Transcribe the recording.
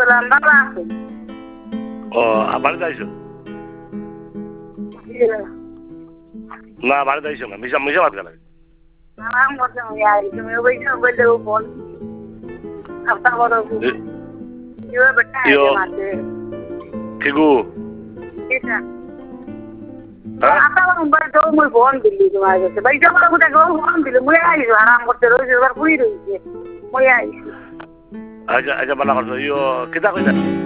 সালাম ভালো আছেন? ও বাড়িতে আইসো? না বাড়িতে আইসো না, মিশা মিশা ভাত খালাই। আরাম করতে হবে আর তুমি ওই যে বললে ও বল আপনার বড় ইয়ে বেটা ইয়ো মাঝে ঠিকু এটা আপনার মোবাইল তো মুই ফোন দিলি তোমার কাছে ভাই যখন কোথা গো ফোন দিলি মুই আইছো আরাম করতে রইছে এবার পুরি রইছে মুই আইছি। আচ্ছা আচ্ছা বালা করছো ইয়ো কিতা কইতা